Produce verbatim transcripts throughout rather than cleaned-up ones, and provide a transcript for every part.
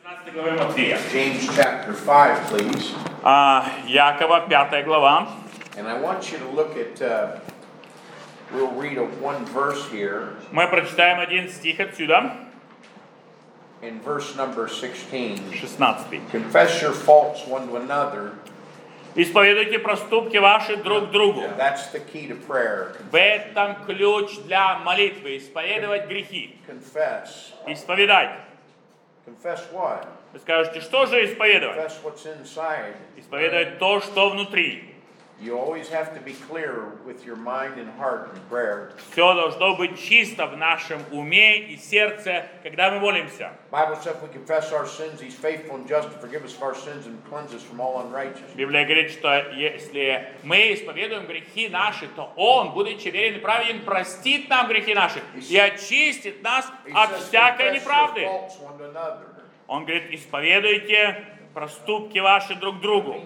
пятнадцатой главе Матфея. James chapter five, please. А, Якова, пятая глава. And I want you to look at, uh, we'll read a one verse here, Мы прочитаем один стих отсюда, in verse number sixteen. шестнадцатый. Confess your faults one to another. Исповедуйте проступки ваши друг другу. That's the key to prayer. В этом ключ для молитвы. Исповедовать грехи. Confess. Исповедать. Confess what? Вы скажете, что же исповедовать? Confess what's inside. Исповедовать то, что внутри. You always have to be clear with your mind and heart in prayer. Все должно быть чисто в нашем уме и сердце, когда мы молимся. Bible says if we confess our sins, He's faithful and just to forgive us of our sins and cleanse us from all unrighteousness. Библия говорит, что если мы исповедуем грехи наши, то Он, будучи верен и праведен, простит нам грехи наши и очистит нас от всякой неправды. Он говорит, исповедуйте проступки ваши друг другу.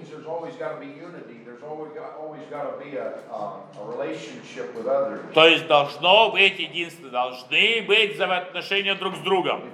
То есть должно быть единство, должны быть взаимоотношения друг с другом.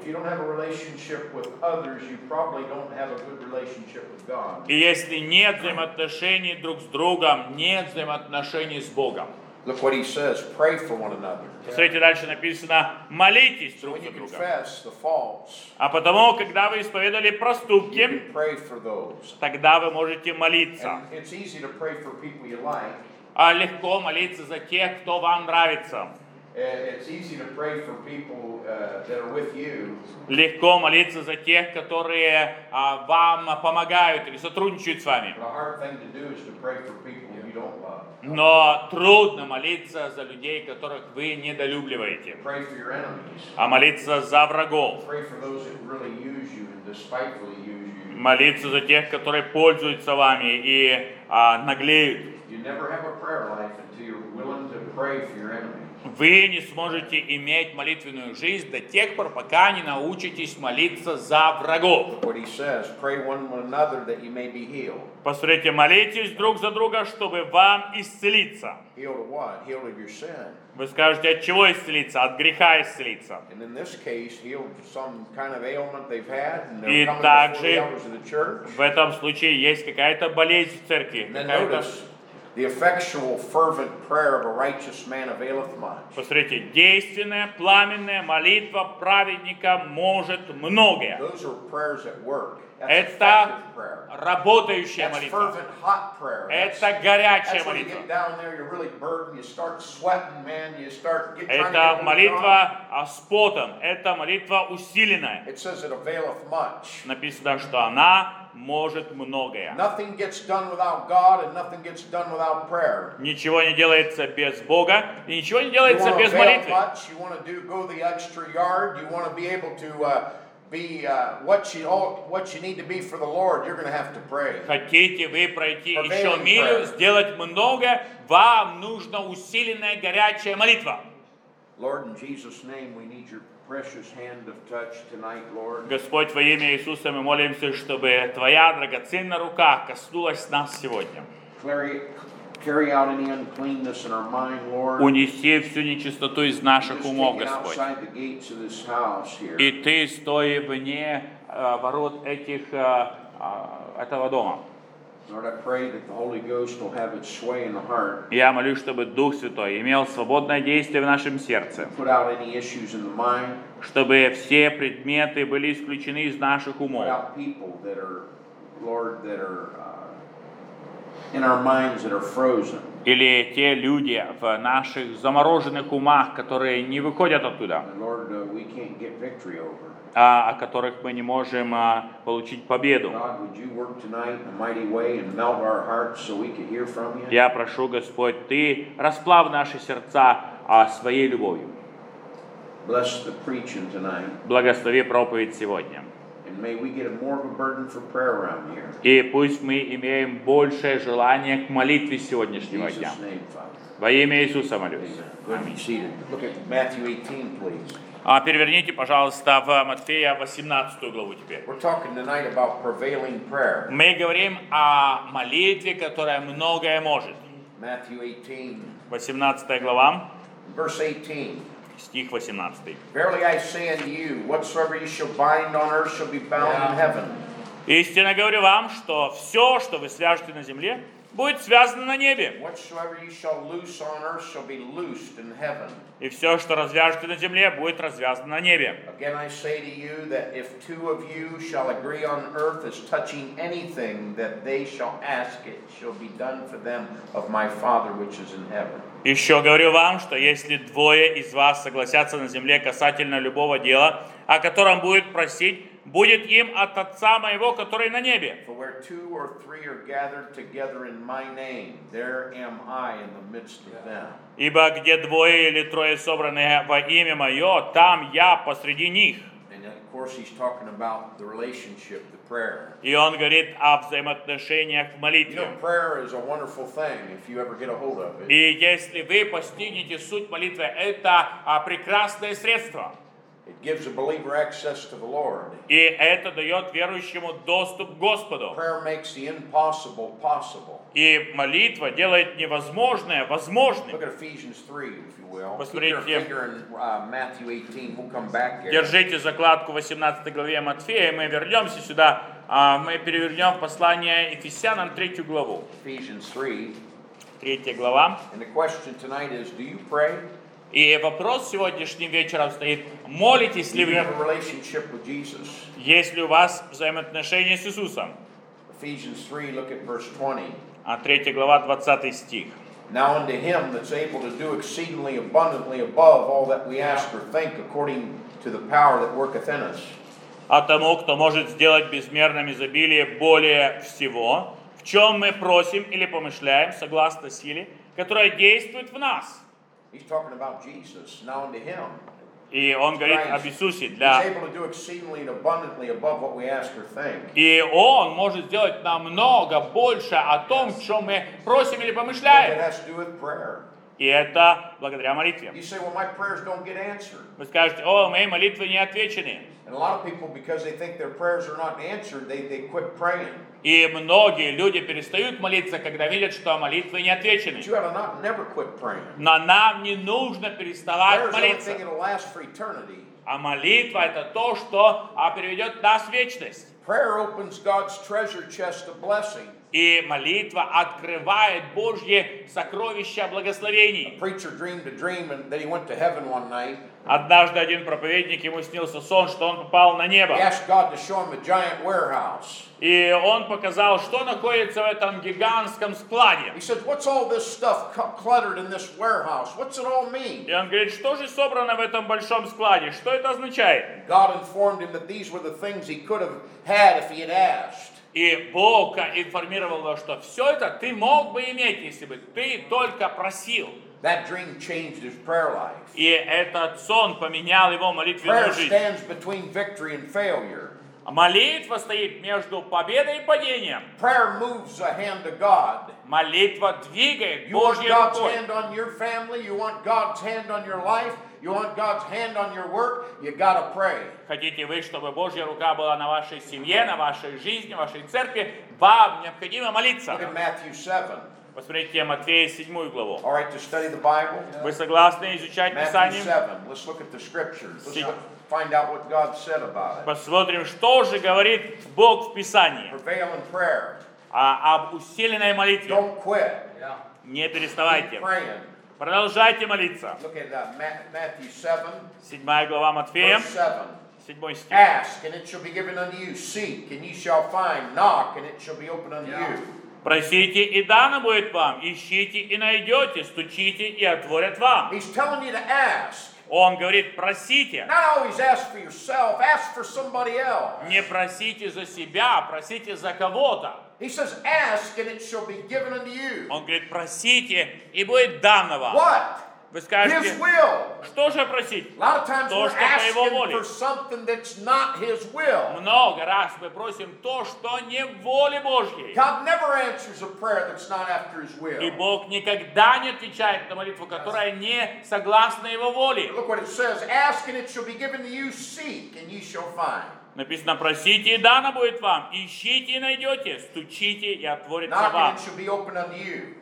И если нет взаимоотношений друг с другом, нет взаимоотношений с Богом. Look what he says, pray for one another. Смотрите, дальше написано, молитесь So друг when за you другом. confess the faults, А потому, когда вы исповедали you проступки, can pray for those. тогда вы можете молиться. And it's easy to pray for people you like. А легко молиться за тех, кто вам нравится. It's easy to pray for people uh, that are with you. Легко молиться за тех, которые а, вам помогают или сотрудничают с вами. But a hard thing to do is to pray for people you don't love. Но трудно молиться за людей, которых вы недолюбливаете. Pray for your enemies. А молиться за врагов. Pray for those that really use you and despitefully use you. Молиться за тех, которые пользуются вами и а, наглеют. You never have a prayer life until you're willing to pray for your enemies. Вы не сможете иметь молитвенную жизнь до тех пор, пока не научитесь молиться за врагов. What he says, pray one with another that you may be healed. Посмотрите, молитесь друг за друга, чтобы вам исцелиться. Healed of what? Healed of your sin. Вы скажете, от чего исцелиться? От греха исцелиться. And in this case, healed of some kind of ailment they've had, and И they're coming before также the elders of the church. в этом случае есть какая-то болезнь в церкви. And then какая-то- notice, the effectual, fervent prayer of a righteous man availeth much. Посмотрите, действенная, пламенная молитва праведника может многое. Those are prayers at work. That's Это effective prayer. работающая That's молитва. fervent, hot prayer. That's, Это горячая that's when you молитва. get down there, you're really burdened, you start sweating, man, you start get, trying to get Это hold of God. молитва а, с потом. Это молитва усиленная. It says it availeth much. Написано, что она может многое. Nothing gets done without God, and nothing gets done without prayer. Ничего не делается без Бога, и ничего не You делается want to без avail молитвы. much, you want to do go the extra yard, you want to be able to uh, be uh, what you all, what you need to be for the Lord. You're going to have to pray. Хотите вы пройти еще Prevailing милю, prayer. сделать много, вам нужна усиленная горячая молитва. Lord, in Jesus' name, we need your precious hand of touch tonight, Lord. Господь, во имя Иисуса мы молимся, чтобы Твоя драгоценная рука коснулась нас сегодня. Carry, carry out any uncleanness in our mind, Lord. Унеси всю нечистоту из наших Just умов, take it Господь. outside the gates of this house here. И Ты, стоя вне э, ворот этих, э, э, этого дома. Lord, I pray that the Holy Ghost will have its sway in the heart. Я молюсь, чтобы Дух Святой имел свободное действие в нашем сердце, Put out any issues in the mind. чтобы все предметы были исключены из наших Put умов. out people that are, Lord, that are uh, in our minds that are frozen. Или те люди в наших замороженных умах, которые не выходят оттуда, And Lord, uh, we can't get victory over. а, о которых мы не можем а, получить победу. God, would you work tonight in a mighty way and melt our hearts so we could hear from you? Я прошу, Господь, Ты расплав наши сердца а, своей любовью. Bless the preaching tonight. Благослови проповедь сегодня. And may we get more of a burden for prayer around here. И пусть мы имеем большее желание к молитве In сегодняшнего дня. Jesus' name, Father. Во имя Иисуса молюсь. Amen. Go ahead and be seated. Look at Matthew eighteen, please. А переверните, пожалуйста, в Матфея восемнадцатую главу теперь. We're talking tonight about prevailing prayer. Мы говорим о молитве, которая многое может. Matthew eighteen, восемнадцатая глава, verse eighteen. стих восемнадцатый. Verily I say unto you, whatsoever you shall bind on earth shall be bound in heaven. Истинно говорю вам, что все, что вы свяжете на земле, будет связано на небе. Whatsoever you shall loose on earth shall be loosed in heaven. И все, что развяжете на земле, будет развязано на небе. Again I say to you that if two of you shall agree on earth as touching anything that they shall ask, it shall be done for them of my Father which is in heaven. Еще говорю вам, что если двое из вас согласятся на земле касательно любого дела, о котором будет просить, будет им от Отца моего, который на небе. For where two or three are gathered together in my name, there am I in the midst of them. Ибо где двое или трое собраны во имя мое, там я посреди них. And of course he's talking about the relationship, the prayer. И он говорит о взаимоотношениях в You молитве. know, prayer is a wonderful thing if you ever get a hold of it. И если вы постигнете суть молитвы, это а, прекрасное средство. It gives a believer access to the Lord. И это дает верующему доступ к Господу. Prayer makes the impossible possible. И молитва делает невозможное возможным. Look at Ephesians three, if you will. Keep Посмотрите. your finger in uh, Matthew eighteen. We'll come back here. Держите закладку в восемнадцатой главе Матфея, и мы вернемся сюда. а, Мы перевернем послание Ефесянам третью главу. Ephesians three. Третья глава. And the question tonight is, do you pray? И вопрос сегодняшним вечером стоит: молитесь Do ли you have вы? a relationship with Jesus? Есть ли у вас взаимоотношения с Иисусом? Ephesians three, look at verse twenty. А третья глава, двадцатый стих. Now unto him that's able to do exceedingly abundantly above all that we ask or think, according to the power that worketh in us. А тому, кто может сделать безмерным изобилие более всего, в чем мы просим или помышляем, согласно силе, которая действует в нас. He's talking about Jesus. Now unto him. И он говорит об Иисусе. He's Для... able to do exceedingly and abundantly above what we ask or think. И Он может сделать намного больше о том, в чем мы просим или It помышляем. has to do with prayer. И это благодаря молитве. You say, well, my prayers don't get answered. Вы скажете: о, мои молитвы не отвечены. And a lot of people, because they think their prayers are not answered, they, they quit praying. И многие люди перестают молиться, когда видят, что молитвы не отвечены. But you ought to not never quit praying. Но нам не нужно переставать Prayer is the only молиться. thing that'll last for eternity. А молитва — это то, что а, приведет нас в вечность. Prayer opens God's treasure chest of blessing. И молитва открывает Божье сокровища благословений. A preacher dreamed a dream and that he went to heaven one night. Однажды один проповедник, ему снился сон, что он попал на He небо. asked God to show him a giant warehouse. И он показал, что находится в этом гигантском складе. He said, what's all this stuff cu- cluttered in this warehouse? What's it all mean? И он говорит: что же собрано в этом большом складе? Что это означает? God informed him that these were the things he could have had if he had asked. И Бог информировал его, что все это ты мог бы иметь, если бы ты только просил. That dream changed his prayer life. И этот сон поменял его молитвенную Prayer жизнь. stands between victory and failure. Молитва стоит между победой и падением. Prayer moves a hand to God. Молитва двигает You want Божьей God's рукой. hand on your family, you want God's hand on your life, you want God's hand on your work, you gotta pray. Хотите вы, чтобы Божья рука была на вашей семье, на вашей жизни, вашей церкви, вам необходимо молиться. Look at Matthew seven. Посмотрите Матфея седьмую главу. All right, to study the Bible? Вы согласны изучать Matthew Писание? seven. Let's look at the scriptures. Let's See. look, find out what God said about it. Посмотрим, что же говорит Бог в Писании Prevail in prayer. а, об усиленной молитве. Don't quit. Не Keep переставайте. praying. Продолжайте молиться. Look at uh, Ma- Matthew seven, Седьмая глава Матфея, verse seven. седьмой стих. Ask, and it shall be given unto you. Seek, and ye shall find. Knock, and it shall be opened unto you. Просите, и дано будет вам. Ищите, и найдете. Стучите, и отворят вам. He's telling you to ask. Он говорит: просите. Not always ask for yourself, ask for somebody else. Не просите за себя, просите за кого-то. He says, ask, and it shall be given unto you. Он говорит: просите, и будет дано вам. What? Вы His скажете: will. что же просить? A lot of times То, we're что по его asking воле. for something that's not His will. Много раз мы просим то, что не в воле Божьей. God never answers a prayer that's not after His И will. Бог никогда не отвечает на молитву, которая не согласна Его воле. Look what it says, ask, and it shall be given to you. Seek, and ye shall find. Написано: просите, и дано будет вам. Ищите, и найдете. Стучите, и отворится Knock, вам. and it shall be opened unto you.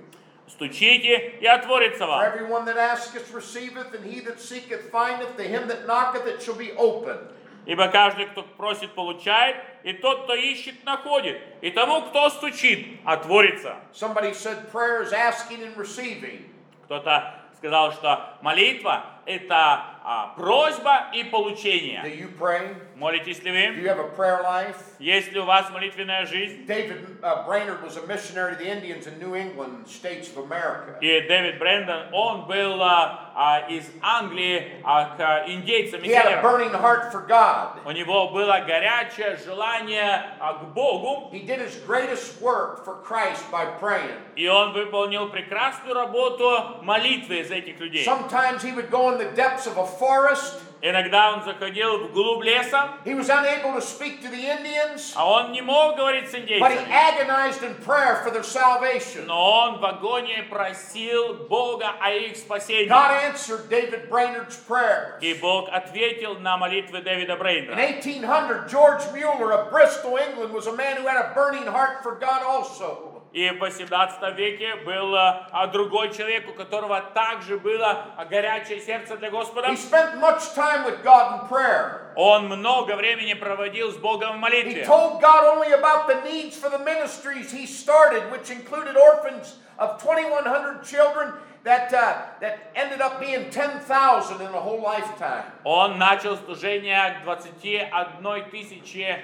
Стучите, и отворится For вам. everyone that asketh receiveth, and he that seeketh findeth, to him that knocketh it shall be opened. Ибо каждый, кто просит, получает, и тот, кто ищет, находит. И тому, кто стучит, отворится. Somebody said prayer is asking and receiving. Кто-то сказал, что молитва – это а, просьба и Do получение. you pray? Молитесь ли Do вы? you have a prayer life? Есть ли у вас молитвенная жизнь? David uh, Brainerd was a missionary to the Indians in New England, states of America. И Дэвид Брэндон, он был а, а, из Англии а, к индейцам He had a миссионерам. burning heart for God. У него было горячее желание а, к Богу, He did his greatest work for Christ by praying. и он выполнил прекрасную работу молитвы из этих людей. Sometimes he would go in the depths of a forest. Иногда он заходил вглубь леса, He was unable to speak to the Indians, а он не мог говорить с but he индейцами. agonized in prayer for their salvation. Но он в агонии просил Бога о их спасении. God answered David Brainerd's prayers. И Бог ответил на молитвы Дэвида In Брейндера. eighteen hundred, George Mueller of Bristol, England, was a man who had a burning heart for God also. И в восемнадцатом веке был а, другой человек, у которого также было а, горячее сердце для Господа. He spent much time with God in prayer. Он много времени проводил с Богом в He молитве. told God only about the needs for the ministries he started, which included orphans of twenty-one hundred children that, uh, that ended up being ten thousand in a whole lifetime. Он начал служение к двадцати одной тысяче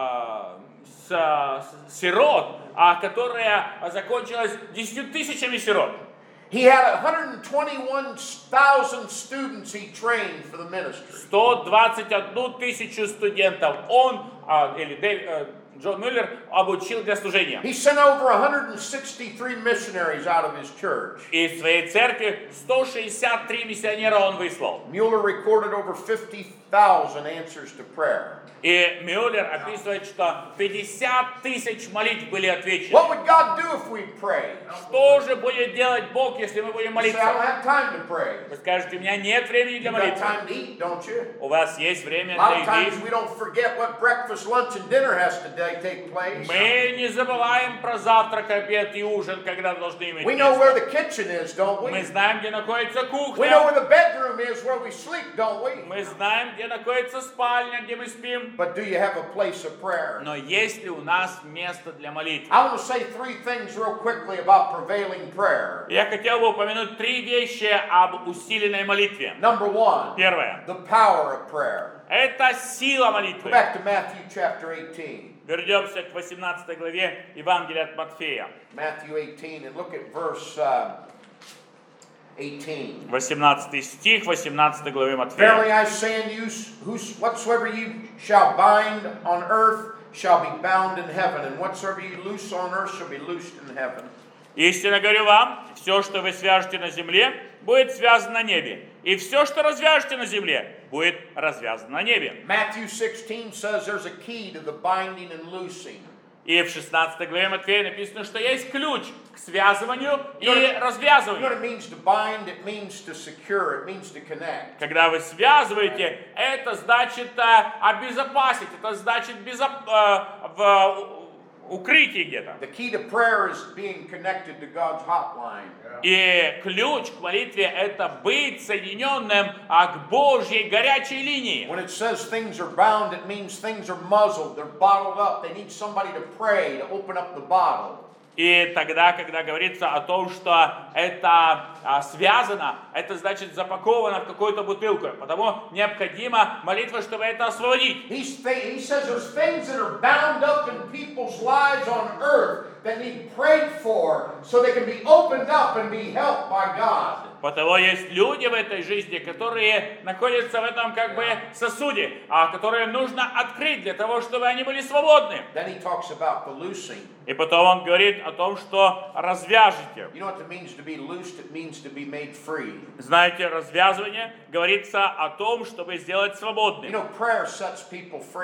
а, с, с- сирот, а, которая закончилась десятью тысячами сирот. He had one hundred twenty-one thousand students he trained for the ministry. сто двадцать одну тысячу студентов он, а, или Дэв- э, Джон Мюллер, обучил для служения. He sent over one hundred sixty-three missionaries out of his church. И в своей церкви сто шестьдесят три миссионера он выслал. Mueller recorded over fifty thousand answers to prayer. И Мюллер описывает, что пятьдесят тысяч молитв были отвечены. What would God do if we pray? Что же будет делать Бог, если мы будем You say, I don't молиться? have time to pray. Вы скажете, у меня нет времени для You got молитвы. time to eat, don't you? У вас есть время A lot для of times еды. we don't forget what breakfast, lunch, and dinner has to day- take place. Мы не забываем про завтрак, обед и ужин, когда должны иметь We know where место. the kitchen is, don't we? Мы знаем, где находится We know кухня. where the bedroom is where we sleep, don't we? Мы знаем, где находится спальня, где мы спим. But do you have a place of prayer? Но есть ли у нас место для молитвы? I want to say three things real quickly about prevailing prayer. Я хотел бы упомянуть три вещи об усиленной молитве. Number one, Первое. the power of prayer. Это сила Go молитвы. back to Matthew chapter eighteen. Вернемся к восемнадцатой главе Евангелия от Матфея. Matthew eighteen, and look at verse uh, eighteen. восемнадцатый стих восемнадцатой главы Verily Матфея. I say unto you, whos- whatsoever you shall bind on earth shall be bound in heaven, and whatsoever you loose on earth shall be loosed in heaven. Истинно говорю вам, все, что вы свяжете на земле, будет связано на небе. И все, что развяжете на земле, будет развязано на небе. Matthew sixteen says there's a key to the binding and loosing. И в шестнадцатой главе Матфея написано, что есть ключ к связыванию и You know what развязыванию. it means to bind? It means to secure. It means to connect. Когда вы связываете, это значит а, обезопасить, это значит безоп- а, в укрытии где-то. The key to prayer is being connected to God's hotline. И ключ к молитве – это быть соединенным а, к Божьей горячей линии. When it says things are bound, it means things are muzzled. They're bottled up. They need somebody to pray to open up the bottle. И тогда, когда говорится о том, что это а, связано, это значит запаковано в какую-то бутылку. Потому необходима молитва, чтобы это освободить. He's, he says there's things that are bound up in people's lives on earth that need prayed for so they can be opened up and be helped by God. Потому есть люди в этой жизни, которые находятся в этом как бы сосуде, а которые нужно открыть для того, чтобы они были свободны. Then he talks about the loosing. И потом он говорит о том, что развяжете. You know what it means to be loosed? It means to be made free. Знаете, развязывание говорится о том, чтобы сделать You свободным. know, prayer sets people free.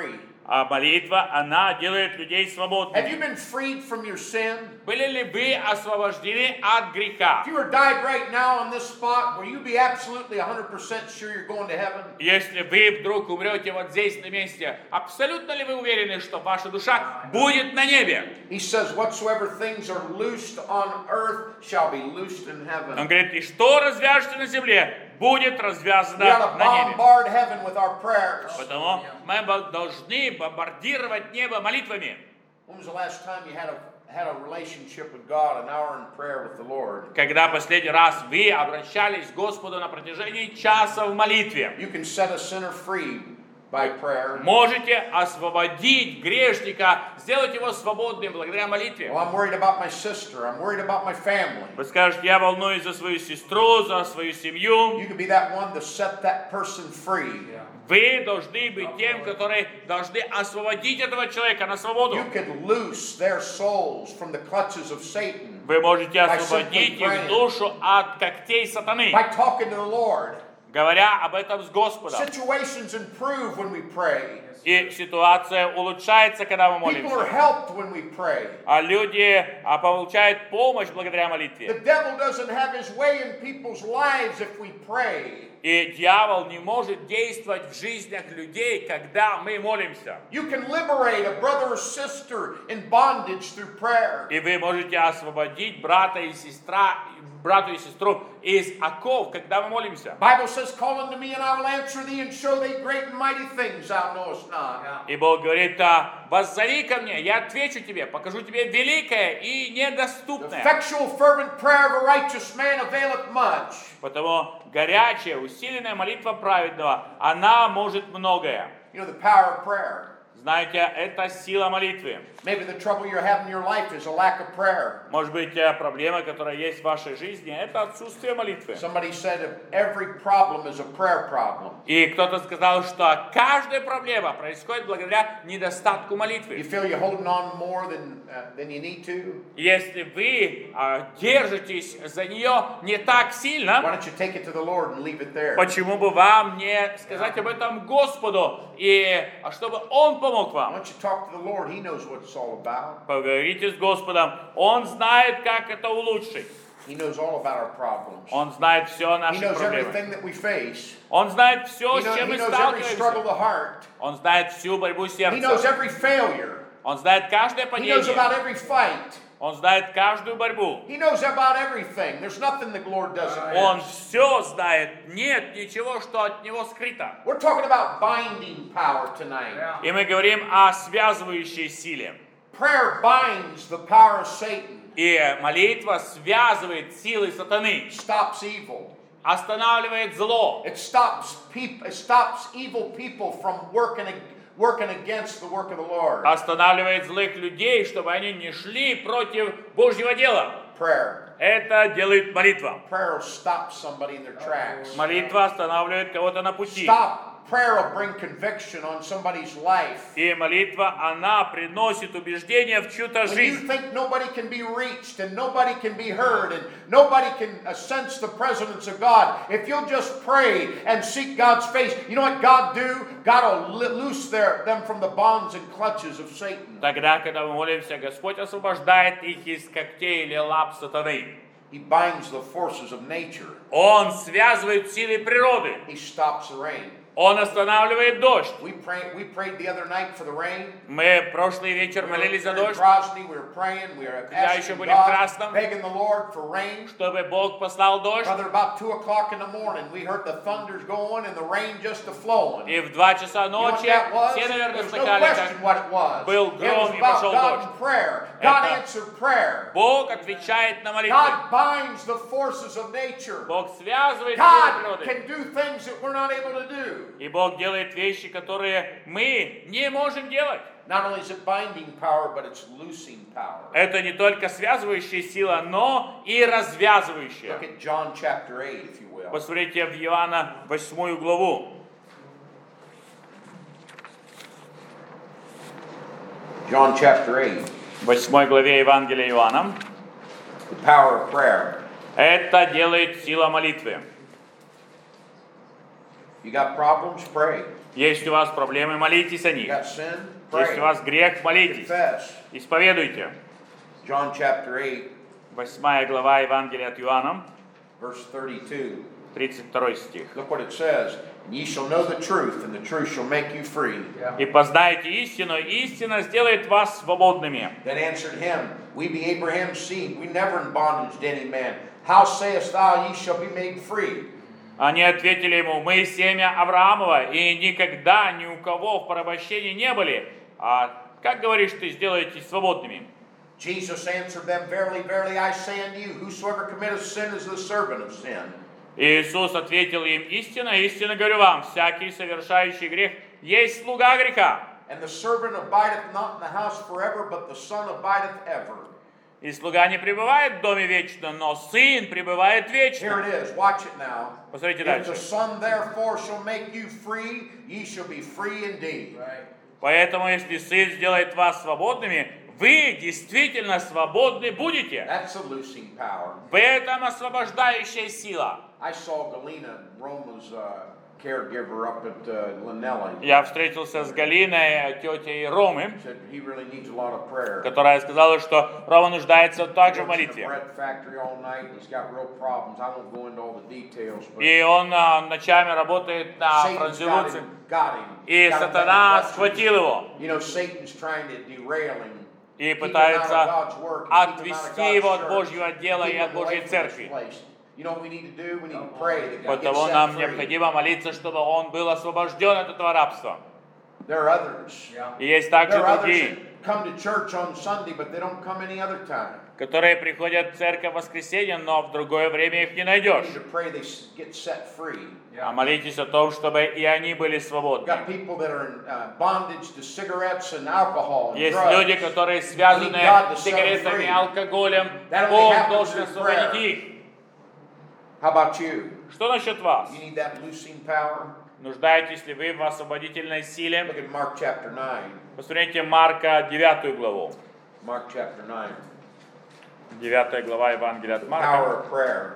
А молитва, она делает людей Have you свободными. been freed from your sin? Были ли вы освобождены от греха? If you were died right now on this spot, will you be absolutely one hundred percent sure you're going to heaven? Если вы вдруг умрете вот здесь на месте, абсолютно ли вы уверены, что ваша душа будет на небе? He says, whatsoever things are loosed on earth shall be loosed in Он heaven. говорит, и что развяжете на земле, будет We развязано ought to на небе. bombard heaven with our prayers. Потому мы должны бомбардировать небо молитвами. When was the last time you had a had a relationship with God, an hour in prayer with the Lord? Когда последний раз вы обращались к Господу на протяжении часа в молитве? You can set a sinner free by prayer. Можете освободить грешника, сделать его свободным благодаря молитве. Well, I'm worried about my sister. I'm worried about my family. Вы скажете, я волнуюсь за свою сестру, за свою семью. You can be that one to set that person free. Вы должны быть тем, которые должны освободить этого человека на свободу. You could loose their souls from the clutches of Satan Вы можете освободить их душу от когтей сатаны, by talking to the Lord. говоря об этом с Господом. Situations improve when we pray. И ситуация улучшается, когда мы People are молимся. helped when we pray. А люди а, получают помощь благодаря The молитве. devil doesn't have his way in people's lives if we pray. И дьявол не может действовать в жизнях людей, когда мы молимся. You can liberate a brother or sister in bondage through prayer. И вы можете освободить брата и сестра, брату и сестру из оков, когда мы молимся. Bible says, call unto me and I will answer thee and show thee great and mighty things thou knowest not. И Бог говорит, а, воззови ко мне, я отвечу тебе, покажу тебе великое и The недоступное. effectual fervent prayer of a righteous man availeth much. Потому горячая, усиленная молитва праведного, она может многое. You know, the power of prayer. Знаете, это сила молитвы. Maybe the trouble you're having in your life is a lack of prayer. Может быть, э, проблема, которая есть в вашей жизни, это отсутствие молитвы. Somebody said every problem is a prayer problem. И кто-то сказал, что каждая проблема происходит благодаря недостатку You молитвы. feel you're holding on more than, uh, than you need to? Если вы а, держитесь за нее не так Why сильно, don't you take it to the Lord and leave it there? почему бы вам не сказать об этом Господу, и а, чтобы Он помог Why вам? don't you talk to the Lord? He knows what it's all about. Поговорите с Господом, Он знает, как это улучшить. He knows all about our problems. Он знает все He наши knows проблемы. everything that we face. Он знает все, He, с know, чем he мы knows every struggle of сталкиваемся. the heart. Он знает всю борьбу He knows сердца. every failure. Он знает каждое He knows падение. about every fight. Он знает каждую борьбу. He knows about everything. There's nothing the Lord doesn't Он know. все знает. Нет ничего, что от него скрыто. We're talking about binding power tonight. И мы говорим о связывающей силе. Prayer binds the power of Satan, И молитва связывает силы сатаны, stops evil. останавливает зло, It stops peop- It stops evil people from working ag- working against the work of the Lord. останавливает злых людей, чтобы они не шли против Божьего дела. Prayer. Это делает молитва. Prayer will stop somebody in their tracks. Молитва останавливает кого-то на пути. Stop. Prayer will bring conviction on somebody's life. И молитва, она приносит убеждение в чью-то When you жизнь. think nobody can be reached and nobody can be heard and nobody can uh, sense the presence of God, if you'll just pray and seek God's face, you know what God do? God will li- loose their, them from the bonds and clutches of Satan. Тогда, когда мы молимся, Господь освобождает их из когтей или лап сатаны. He binds the forces of nature. Он связывает силы природы. He stops the rain. Он останавливает дождь. We prayed, we prayed the other night for the rain. Мы прошлый вечер We молились за were in дождь, Grozny, we were praying, we were Я asking еще были в God, Красном. begging the Lord for rain. чтобы Бог послал дождь. Brother, about two o'clock in the morning, we heard the thunders going and the rain just a flowing. И в два часа You know what ночи that was? все, наверное, There's no слыхали, question как what it was. был It гром was и about пошел God дождь. and prayer. God Это answered prayer. Бог отвечает на молитвы. God binds the forces of nature. Бог связывает силы God природы. can do things that we're not able to do. И Бог делает вещи, которые мы не можем делать. Not only is it binding power, but it's loosing power. Это не только связывающая сила, но и развязывающая. Look at John chapter eight, if you will. Посмотрите в Иоанна восьмую главу. John chapter eight. В восьмой главе Евангелия Иоанна. The power of prayer. Это делает сила молитвы. You got problems? Pray. Есть у вас проблемы, молитесь о You них. got sin? Если у вас грех, молитесь, Confess. исповедуйте. John chapter eight, Восьмая глава Евангелия от Иоанна, verse thirty-two. тридцать второй стих. Look what it says. And ye shall know the truth, and the truth shall make you free. «И познаете истину, и истина сделает вас свободными». Then answered him, We be Abraham's seed, we never in bondage to any man. How sayest thou, ye shall be made free? Они ответили ему: «Мы семя Авраамова, и никогда ни у кого в порабощении не были. А как говоришь ты, сделаетесь свободными?» Jesus answered them, Verily, verily, I say unto you, whosoever committeth sin is the servant of sin. Иисус ответил им: «Истинно, истинно говорю вам, всякий совершающий грех есть слуга греха. And the servant abideth not in the house forever, but the son abideth ever. И слуга не пребывает в доме вечно, но сын пребывает Here вечно». it is, watch it now. Посмотрите If дальше. the Son therefore shall make you free, ye shall be free indeed. «Поэтому, если сын сделает вас свободными, вы действительно свободны будете». That's a loosing power. В этом освобождающая сила. I saw Galena, Roma's uh, caregiver up at uh, Linelli. Я встретился с Галиной, тетей Ромы, Said he really needs a lot of prayer. которая сказала, что Рома нуждается также в Works in a молитве. bread factory all night. He's got real problems. I won't go into all the details, but И он а, ночами работает на Satan's got французуце, him. Got him. и Got him сатана back in схватил его You know, Satan's trying to derail him. и keep him out of пытается God's work, and keep him out of отвести его God's от church, Божьего дела keep и him от Божьей away from this церкви. place. You know what we need to do? We need to pray that God gets Потому set нам free. необходимо молиться, чтобы он был освобожден от этого рабства. There are others. И есть также There are others другие, that come to church on Sunday, but they don't come any other time. которые приходят в церковь в воскресенье, но в другое время их не We найдешь. need to pray they s- get set free. А молитесь о том, чтобы и они были We've свободны. got people that are in uh, bondage to cigarettes and alcohol and Есть drugs. люди, которые связаны Need God to с set them сигаретами, free. алкоголем. That only Бог happens должен through освободить prayer. их. How about you? Что насчет вас? You need that loosing power? Нуждаетесь ли вы в освободительной силе? Look at Mark chapter nine. Посмотрите Марка девятую главу. Mark chapter nine. девятая глава Евангелия от Power Марка. of prayer.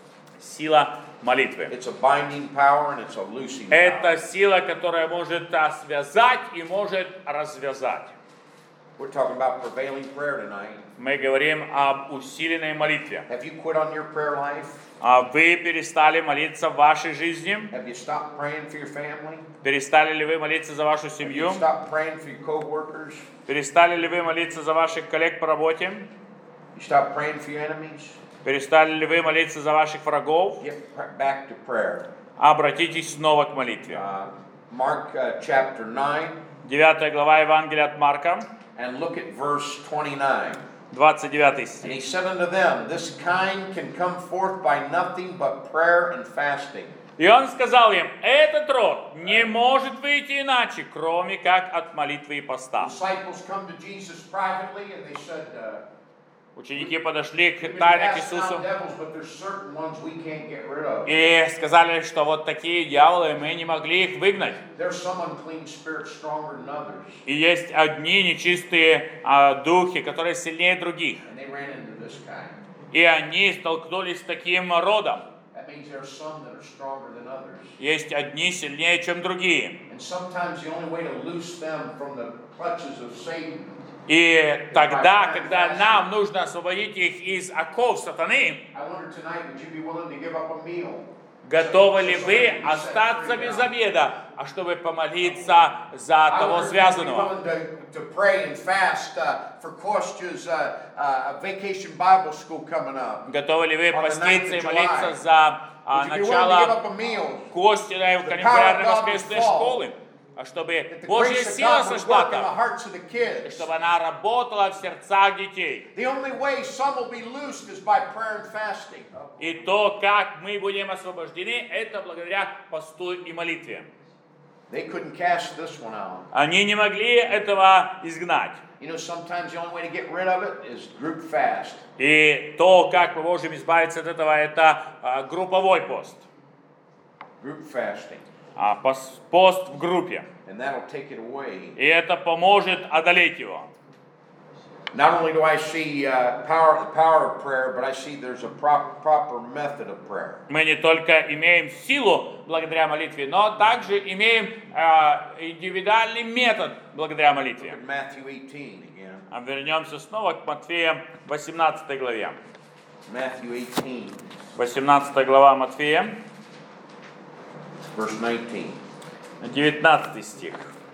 Сила молитвы. It's a binding power and it's a loosing power. Это сила, которая может а, связать и может развязать. We're talking about prevailing prayer tonight. Мы говорим об усиленной молитве. Have you quit on your prayer life? А вы перестали молиться в вашей жизни? Have you stopped praying for your family? Перестали ли вы молиться за вашу Have you семью? stopped praying for your co-workers? Перестали ли вы молиться за ваших коллег по работе? You stopped praying for your enemies? Перестали ли вы молиться за ваших врагов? Get pr- back to prayer. Обратитесь снова к молитве. Uh, Mark uh, chapter nine, девятая глава Евангелия от Марка, and look at verse twenty-nine. двадцать девятый And стих. he said unto them, This kind can come forth by nothing but prayer and fasting. И он сказал им: этот род не может выйти иначе, кроме как от молитвы и поста. Disciples come to Jesus privately and they said, uh, Ученики подошли "We к can тайне к cast Иисусу out devils, but there's certain ones we can't get rid of. и сказали, что вот такие дьяволы, мы не могли их выгнать. There's some unclean spirits stronger than others. И есть одни нечистые а, духи, которые сильнее других. And they ran into this kind. И они столкнулись с таким родом. That means there are some that are stronger than others. Есть одни сильнее, чем другие. And sometimes the only way to loose them from the clutches of Satan. И тогда, когда нам нужно освободить их из оков сатаны, I wonder tonight, would you be willing to give up a meal? готовы ли вы остаться без обеда, а чтобы помолиться за I того wonder if you'd be связанного? willing to, to pray and fast uh, for Kostya's uh, uh, vacation Bible school coming up. Готовы ли вы On the поститься и ninth of молиться July. за а, Would you be willing to give начало up a meal? Костиной The календарной power of God воскресной would fall. школы, а чтобы That the Божья grace of сила God would сошла work in the там, hearts of the и kids. чтобы она работала в сердцах детей. The only way some will be loosed is by prayer and fasting. И то, как мы будем освобождены, это благодаря посту и молитве. They couldn't cast this one out. Они не могли этого изгнать. You know, sometimes the only way to get rid of it is group fast. И то, как мы можем избавиться от этого, это а, групповой пост. Group fasting. А, пос- пост в группе. And that'll take it away. И это поможет одолеть его. Not only do I see uh, power, the power of prayer, but I see there's a prop, proper method of prayer. Мы не только имеем силу благодаря молитве, но также имеем э, индивидуальный метод благодаря молитве. Look at Matthew eighteen again. А вернемся снова к Матфея восемнадцатой главе. Matthew eighteen, восемнадцатая глава Матфея, verse nineteen. девятнадцатый стих.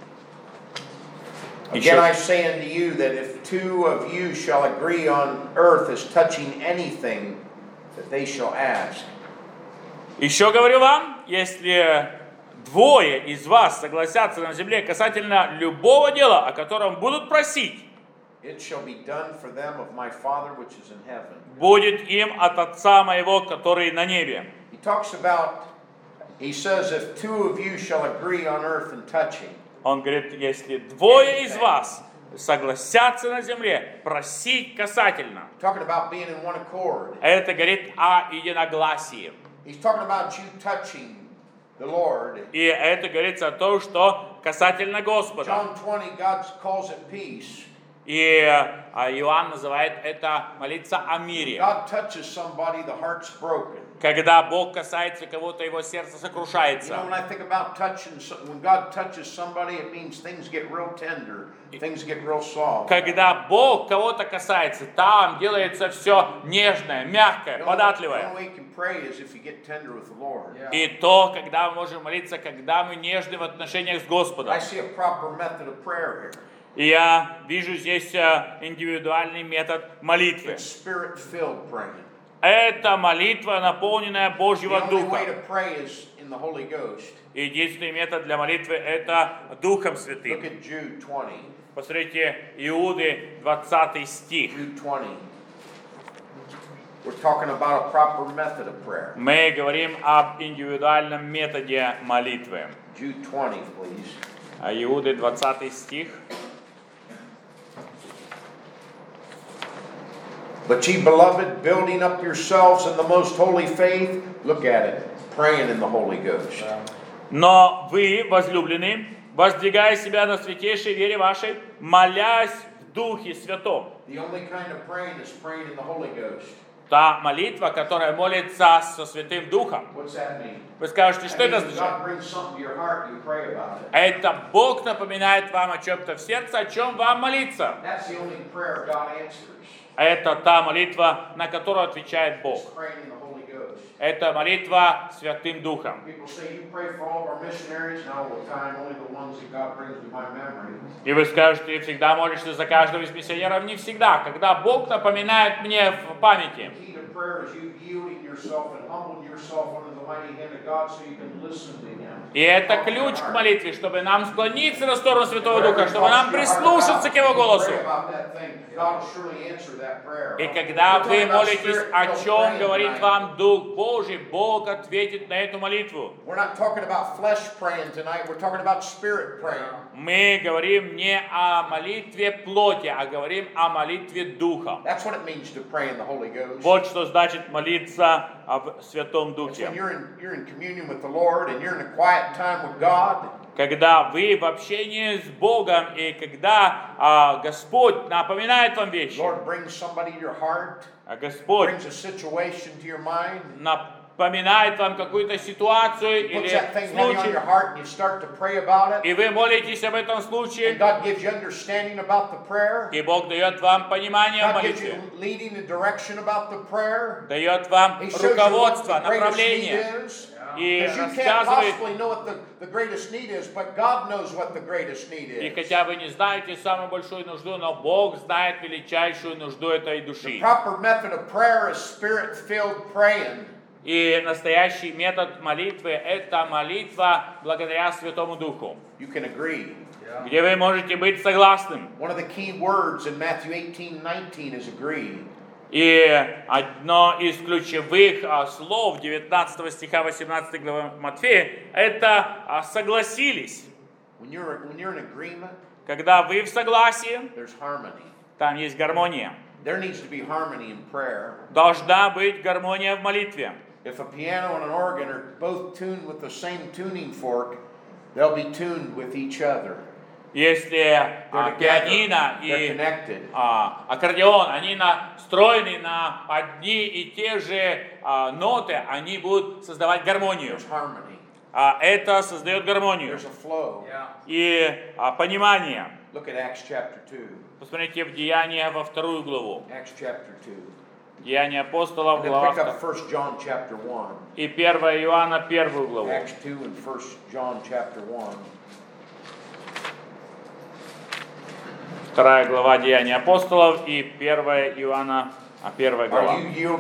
Again I say unto you that if two of you shall agree on earth as touching anything that they shall ask. Еще говорю вам, если двое из вас согласятся на земле касательно любого дела, о котором будут просить, It shall be done for them of my Father which is in heaven. будет им от Отца моего, который на небе. He talks about, he says, if two of you shall agree on earth in touching. Он говорит, если двое из вас согласятся на земле просить касательно, Talking about being in one accord. это говорит о единогласии. He's talking about you touching the Lord. И это говорится о том, что касательно Господа. John twenty, God calls it peace. И Иоанн называет это молиться о мире. God touches somebody, the heart's broken. Когда Бог касается кого-то, его сердце You сокрушается. know, when I think about touching, when God touches somebody, it means things get real tender, things get real soft. Когда Бог кого-то касается, там делается все нежное, мягкое, The податливое. only way you can pray is if you get tender with the Lord. И то, когда мы можем молиться, когда мы нежны в отношениях с Господом. I see a proper method of prayer here. И я вижу здесь индивидуальный метод молитвы. It's spirit-filled praying. Это молитва, наполненная The Божьего only way Духа. to pray is in the Holy Ghost. Единственный метод для молитвы – это Духом Look Святым. at Jude twenty. Посмотрите, Иуды, двадцатый стих. Jude twenty. We're talking about a proper method of prayer. Мы говорим об индивидуальном методе молитвы. Jude twenty, please. А Иуды, двадцатый стих. But ye beloved, building up yourselves in the most holy faith, look at it, praying in the Holy Ghost. Но вы, возлюбленные, воздвигая себя на святейшей вере вашей, молясь в Духе Святом. The only kind of praying is praying in the Holy Ghost. Та молитва, которая молится со Святым Духом. What's that mean? Вы скажете, что That это means означает? God brings something to your heart, you pray about it. Это Бог напоминает вам о чем-то в сердце, о чем вам молиться. That's the only prayer God answers. Это та молитва, на которую отвечает Бог. It's praying in the Holy Ghost. Это молитва Святым Духом. People say you pray for all of our missionaries, and all the time, only the ones that God brings to my memory. И вы скажете, ты всегда молишься за каждого из миссионеров? Не всегда. Когда Бог напоминает мне в памяти. The key to prayer is you yielding yourself and humbling yourself under the mighty hand of God so you can listen to Him. И это ключ к молитве, чтобы нам склониться на сторону Святого Духа, чтобы нам прислушаться к Его голосу. И когда вы молитесь, о чем говорит вам Дух Божий, Бог ответит на эту молитву. Мы говорим не о молитве плоти, а говорим о молитве Духа. Вот что значит молиться в Святом Духе. Когда вы в общении с Богом и когда а, Господь напоминает вам вещи, а Господь напоминает вам какую-то ситуацию или случай, и вы молитесь об этом случае, и Бог дает вам понимание в молитве, дает вам руководство, направление, и рассказывает, и хотя вы не знаете самую большую нужду, но Бог знает величайшую нужду этой души. И настоящий метод молитвы – это молитва благодаря Святому Духу, где вы можете быть согласным. И одно из ключевых а, слов девятнадцатого стиха восемнадцатой главы Матфея – это а, «согласились». When you're, when you're in agreement, когда вы в согласии, there's harmony. Там есть гармония. There needs to be harmony in prayer. Должна быть гармония в молитве. If a piano and an organ are both tuned with the same tuning fork, they'll be tuned with each other. Если а, пианино и а, аккордеон, они настроены на одни и те же а, ноты, они будут создавать гармонию. А это создает гармонию и а, понимание. Посмотрите в Деяния во вторую главу. Деяния апостолов, глава вторая. И первое Иоанна первую главу. Вторая глава Деяния апостолов и первое Иоанна, а первая глава.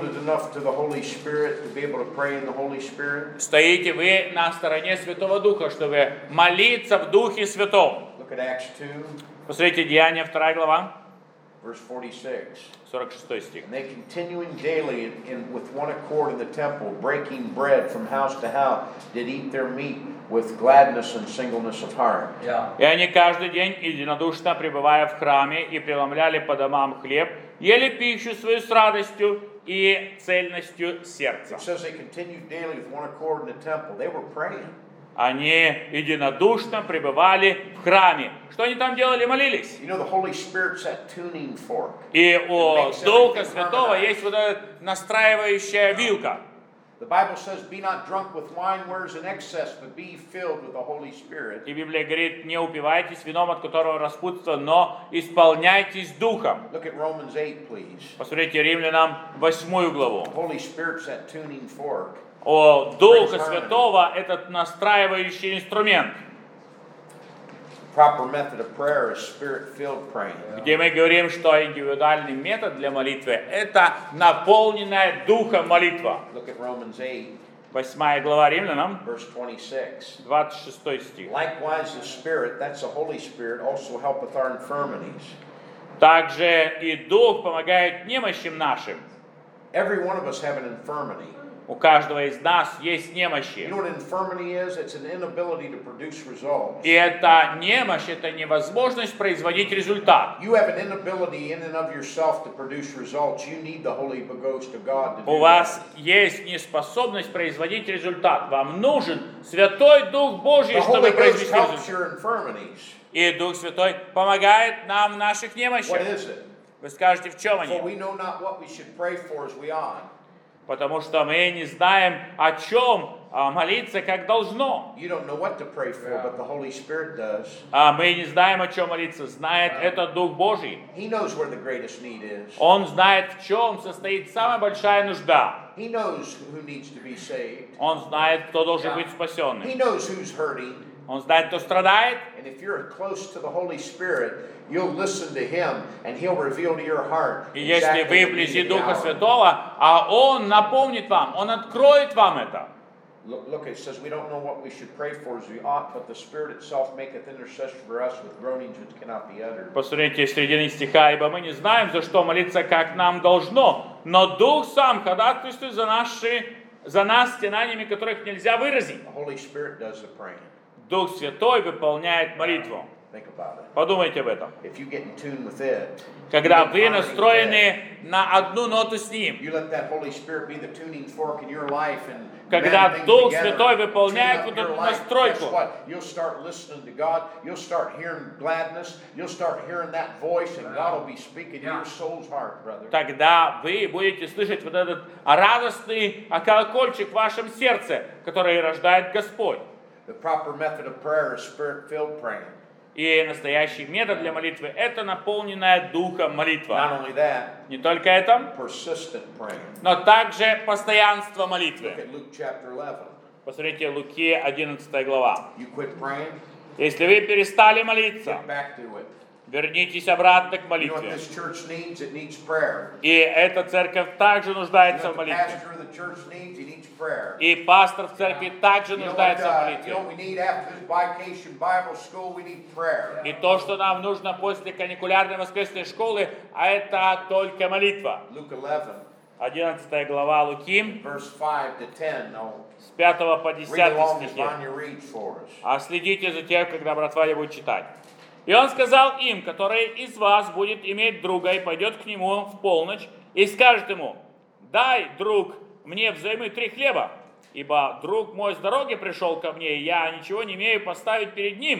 Стоите вы на стороне Святого Духа, чтобы молиться в Духе Святом. Посмотрите Деяния вторая глава. сорок шестой стих. And they continuing daily in, in, with one accord in the temple, breaking bread from house to house, did eat their meat with gladness and singleness of heart. И они каждый день единодушно, пребывая в храме, и преломляли по домам хлеб, ели пищу свою с радостью и цельностью сердца. It says they continued daily with one accord in the temple. They were praying. Они единодушно пребывали в храме. Что они там делали? Молились. You know, the Holy Spirit's that tuning fork. И у Духа Святого есть вот эта настраивающая вилка. The Bible says, "Be not drunk with wine, whereas in excess, but be filled with the Holy Spirit." И Библия говорит: не упивайтесь вином, от которого распутство, но исполняйтесь Духом. Look at Romans eight, please. Посмотрите Римлянам восьмую главу. The Holy Spirit's that tuning fork. О Духа Святого этот настраивающий инструмент. Proper method of prayer is spirit-filled praying. Где мы говорим, что индивидуальный метод для молитвы – это наполненная Духом молитва. Look at Romans eight. Восьмая глава Римлянам, verse twenty-six. двадцать шестой стих. Likewise, the Spirit, that's the Holy Spirit, also helpeth our infirmities. Также и Дух помогает немощам нашим. Every one of us have an infirmity. У каждого из нас есть немощи. You know what an infirmity is? It's an inability to produce results. И эта немощь – это невозможность производить результат. You have an inability in and of yourself to produce results. You need the Holy Ghost of God to do that. У вас есть неспособность производить результат. Вам нужен Святой Дух Божий, чтобы произвести результат. И Дух Святой помогает нам в наших немощах. Вы скажете, в чем они? Потому что мы не знаем, о чем молиться, как должно. А мы не знаем, о чем молиться. Знает это Дух Божий. Он знает, в чем состоит самая большая нужда. Он знает, кто должен быть спасенным. Он знает, кто страдает. И если вы вблизи Духа Святого, а Он напомнит вам, Он откроет вам это. Look, it says we don't know what we should pray for as we ought, but the Spirit itself maketh intercession for us with groanings which cannot be uttered. Посмотрите, в середине стиха, ибо мы не знаем, за что молиться, как нам должно, но Дух сам ходатайствует за наши, за нас стенаниями, которых нельзя выразить. The Holy Spirit does the praying. Дух Святой выполняет молитву. Подумайте об этом. Когда вы настроены на одну ноту с Ним, когда Дух Святой выполняет вот эту настройку, тогда вы будете слышать вот этот радостный колокольчик в вашем сердце, который рождает Господь. The proper method of prayer is spirit-filled praying. И настоящий метод для молитвы – это наполненная Духом молитва. Not only that, не только это, persistent praying. Но также постоянство молитвы. Look at Luke chapter eleven. Посмотрите, Луки одиннадцатая глава. You quit praying, если вы перестали молиться, get back to it. вернитесь обратно к молитве. You know what this church needs? It needs prayer. И эта церковь также нуждается you know в молитве. The pastor of the church needs? He needs prayer. И пастор в церкви также you know нуждается what, uh, в молитве. You know what we need after this vacation Bible school? We need prayer. И то, что нам нужно после каникулярной воскресной школы, а это только молитва. Luke eleven. одиннадцатая глава Луки, verse five to ten. No. С пятого по десятый стихи. А следите за тем, когда брат Валя будет читать. И он сказал им, который из вас будет иметь друга и пойдет к нему в полночь и скажет ему: дай, друг, мне взаймы три хлеба, ибо друг мой с дороги пришел ко мне, и я ничего не имею поставить перед ним,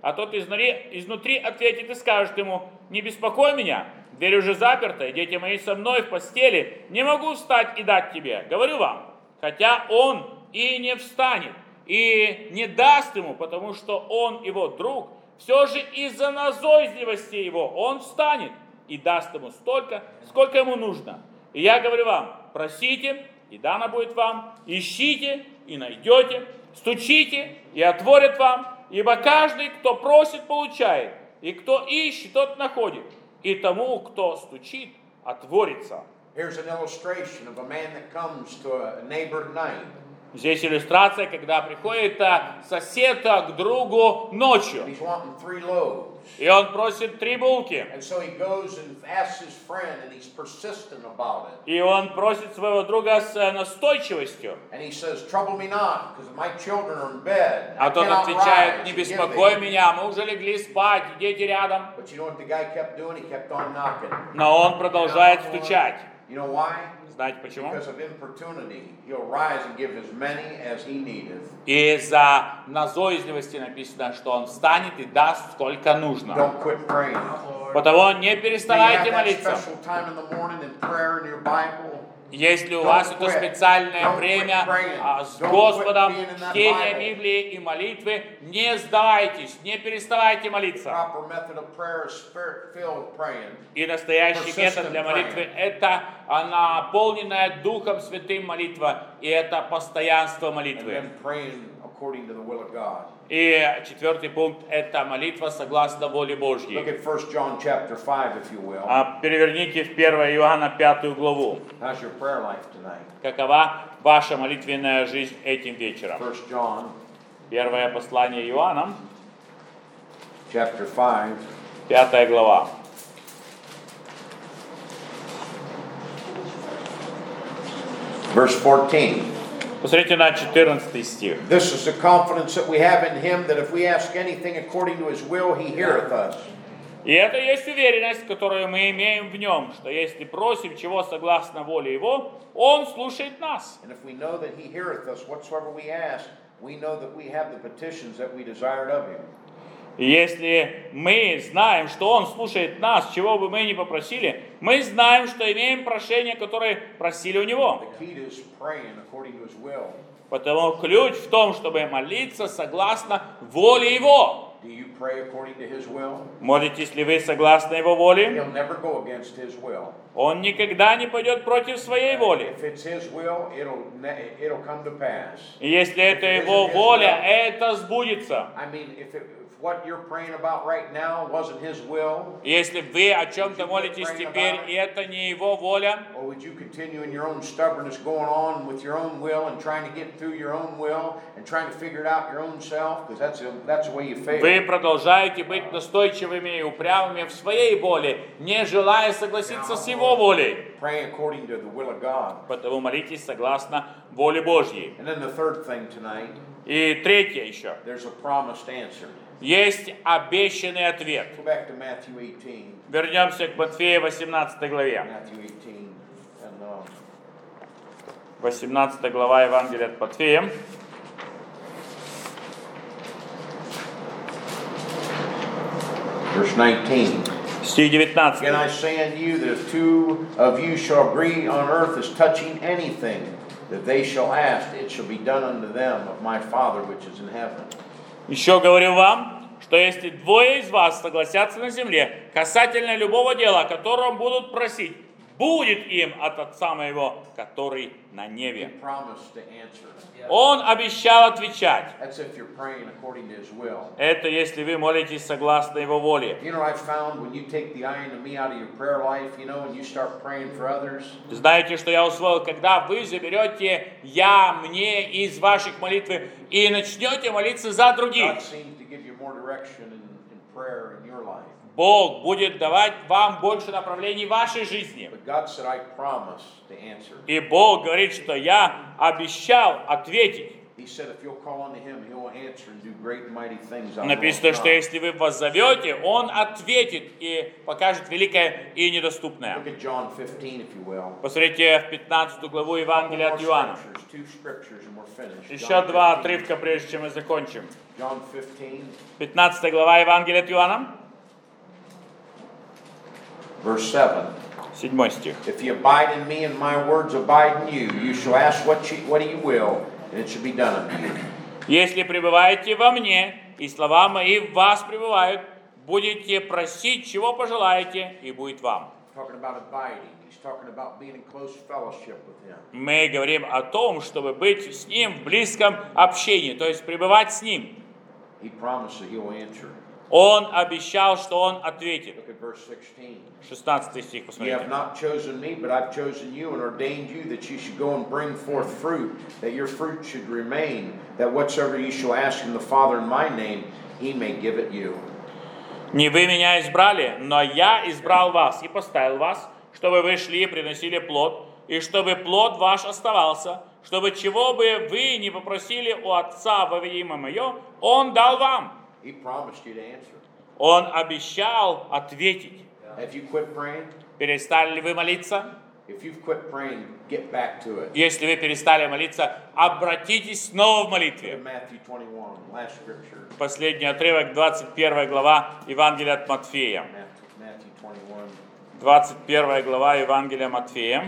а тот изнутри, изнутри ответит и скажет ему: не беспокой меня, дверь уже заперта, и дети мои со мной в постели, не могу встать и дать тебе. Говорю вам, хотя он и не встанет, и не даст ему, потому что он его друг, все же из-за назойливости его он встанет и даст ему столько, сколько ему нужно. И я говорю вам, просите, и дано будет вам, ищите, и найдете, стучите, и отворят вам, ибо каждый, кто просит, получает, и кто ищет, тот находит, и тому, кто стучит, отворится. Here's an illustration of a man that comes to a neighbor at night. Здесь иллюстрация, когда приходит сосед к другу ночью, He's wanting three loaves. и он просит три булки. And so he goes and asks his friend, and he's persistent about it. И он просит своего друга с настойчивостью. And he says, "Trouble me not, because my children are in bed. I А тот cannot отвечает: rise не and give беспокой thee." меня, мы уже легли спать, дети рядом. But you know what the guy kept doing? He kept on knocking. Но он продолжает стучать. You know why? Знаете почему? Because of importunity, he'll rise and give as many as he needeth. Из-за назойливости написано, что он встанет и даст, сколько нужно. Don't quit praying. Потому не Do you have переставайте that молиться. special time in the morning in prayer in your Bible? Если у вас это специальное время а, с Господом, чтения Библии и молитвы, не сдавайтесь, не переставайте молиться. Proper method of prayer is spirit-filled praying. И настоящий метод для молитвы – это наполненная Духом Святым молитва, и это постоянство And молитвы. then praying according to the will of God. И четвертый пункт – это молитва согласно воле Look Божьей. at First John chapter five, if you will. А переверните в первое Иоанна пятую главу. How's your prayer life tonight? Какова ваша молитвенная жизнь этим вечером? First John Первое послание Иоанна, chapter five, пятая глава. verse fourteen. Посмотрите на четырнадцатый стих. This is the confidence that we have in him, that if we ask anything according to his will, he heareth us. И это есть уверенность, которую мы имеем в нем, что если просим чего согласно воле Его, Он слушает нас. And if we know that he heareth us whatsoever we ask, we know that we have the petitions that we desired of him. И если мы знаем, что Он слушает нас, чего бы мы ни попросили, мы знаем, что имеем прошение, которое просили у Него. The key to is praying according to his will. Потому ключ в том, чтобы молиться согласно воле Его. Do you pray according to his will? Молитесь ли вы согласно Его воле? He'll never go against his will. Он никогда не пойдет против своей воли. If it's his will, it'll ne- it'll come to pass. И если это Его воля, это сбудется. I mean, if, it, if what you're praying about right now wasn't his will, Если вы о чем-то молитесь теперь, и это не Его воля, or would you continue in your own stubbornness going on with your own will and trying to get through your own will and trying to figure it out your own self? Because that's, a, that's the way you fail. вы продолжаете быть настойчивыми и упрямыми в своей воле, не желая согласиться с Его волей. Praying according to the will of God. Потому молитесь согласно воле Божьей. And then the third thing tonight, И третье еще. there's a promised answer. Есть обещанный ответ. Go back to Matthew eighteen. Вернемся к Матфея восемнадцатой главе. Matthew eighteen. And, uh, восемнадцатая глава Евангелия от Матфея. verse nineteen. Стих девятнадцатый. Again I say unto you that if two of you shall agree on earth as touching anything that they shall ask, it shall be done unto them of my Father which is in heaven. Еще говорю вам, что если двое из вас согласятся на земле касательно любого дела, о котором будут просить, будет им от Отца моего, который на He небе. promised to answer. Он обещал отвечать. That's if you're praying according to his will. Это если вы молитесь согласно Его воле. You know, I've found when you take the I and the me out of your prayer life, you know, and you start praying for others, Знаете, что я усвоил, когда вы заберете «я», «мне» из ваших молитв и начнете молиться за других, God seems to give you more direction in, in prayer in your life. Бог будет давать вам больше направлений в вашей жизни. But God said, I promise to answer. И Бог говорит, что я обещал ответить. He said, if you'll call unto him, he'll answer and do great and mighty things. I will Написано, not. что если вы воззовете, Он ответит и покажет великое и недоступное. Look at John fifteen, if you will. Посмотрите в пятнадцатую главу Евангелия от Иоанна. Two scriptures and we're finished. Еще John два fifteen. отрывка, прежде чем мы закончим. John fifteen, пятнадцатая глава Евангелия от Иоанна, verse seven. седьмой стих. If you abide in me and my words abide in you, you shall ask what you, what you will, and it shall be done unto you. Если пребываете во мне, и слова мои в вас пребывают, будете просить, чего пожелаете, и будет вам. Talking about abiding. He's talking about being in close fellowship with him. Мы говорим о том, чтобы быть с Ним в близком общении, то есть пребывать с Ним. He promised that he'll answer. Он обещал, что Он ответит. Look at verse sixteen. шестнадцатый стих, You посмотрите. have not chosen me, but I've chosen you and ordained you that you should go and bring forth fruit, that your fruit should remain, that whatsoever you shall ask in the Father in my name, he may give it you. Не вы меня избрали, но я избрал вас и поставил вас, чтобы вы шли и приносили плод, и чтобы плод ваш оставался, чтобы чего бы вы не попросили у Отца во имя Мое, Он дал вам. He promised you to answer. Он обещал ответить. Have you quit praying? Перестали ли вы молиться? If you've quit praying, get back to it. Если вы перестали молиться, обратитесь снова в молитве. Look at Matthew twenty-one, last scripture. Последний отрывок, двадцать первая глава Евангелия от Матфея. Matthew, Matthew twenty-one. двадцать первая глава Евангелия Матфея.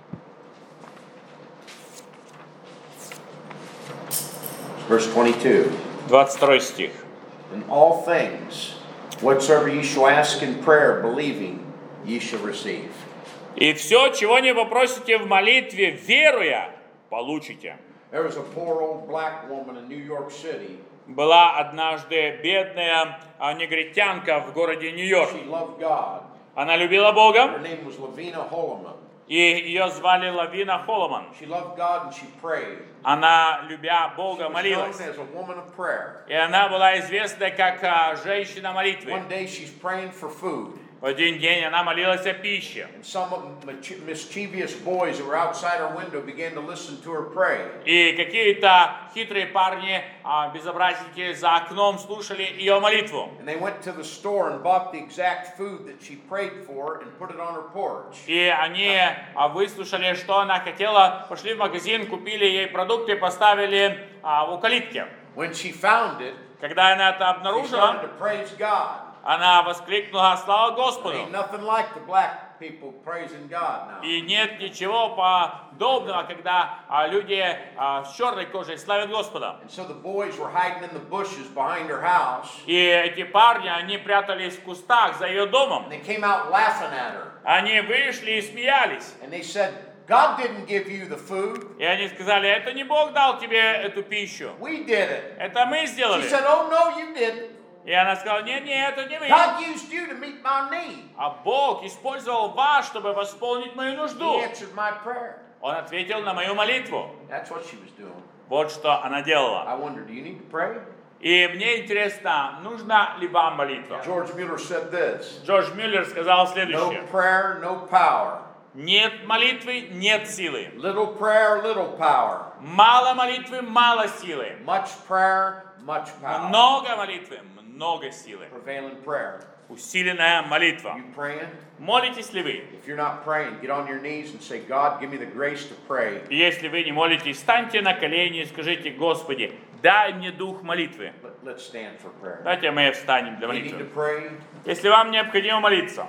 Verse twenty-two. двадцать второй стих. In all things, whatsoever ye shall ask in prayer, believing, ye shall receive. И все, чего не попросите в молитве, веруя, получите. There was a poor old black woman in New York City. Была однажды бедная а, негритянка в городе Нью-Йорк. She loved God. Она любила Her Бога, name was Lavina Holloman. и ее звали Лавина Холломан. She loved God and she prayed. Она, любя She Бога, was known молилась. as a woman of prayer. И она была известна как а, женщина молитвы. One day she's praying for food. В один день она молилась о пище. And some mischievous boys that were outside her window began to listen to her pray. И какие-то хитрые парни, а, безобразники за окном слушали ее молитву. And they went to the store and bought the exact food that she prayed for and put it on her porch. И они а, выслушали, что она хотела, пошли в магазин, купили ей продукты, поставили а, у калитки. When she found it, Когда она это she обнаружила, started to praise God. она воскликнула: «Слава Господу!» Ain't nothing like the black people praising God now. И нет ничего подобного, когда а, люди а, с черной кожей славят Господа. And so the boys were hiding in the bushes behind her house. И эти парни, они прятались в кустах за ее домом. And they came out laughing at her. Они вышли и смеялись. And they said, God didn't give you the food. И они сказали: «Это не Бог дал тебе эту пищу. We did it. Это мы She сделали». said, oh, no, you didn't. И она сказала: «Нет, нет, это не вы. God used you to meet my need. А Бог использовал вас, чтобы восполнить мою He нужду». answered my prayer. Он ответил на мою молитву. That's what she was doing. Вот что она делала. I wonder, do you need to pray? И мне интересно, нужна ли вам молитва? George Mueller said this. Джордж Мюллер сказал No следующее: prayer, no power. нет молитвы, нет силы. Little prayer, little power. Мало молитвы, мало силы. Much prayer, much power. Много молитвы, много силы. Prevailing prayer. Усиленная молитва. You praying? Молитесь ли вы? If you're not praying, get on your knees and say, God, give me the grace to pray. И если вы не молитесь, встаньте на колени и скажите: «Господи, дай мне дух молитвы». Let, let's stand for prayer. Давайте мы встанем для You need to молитвы. pray. Если вам необходимо молиться,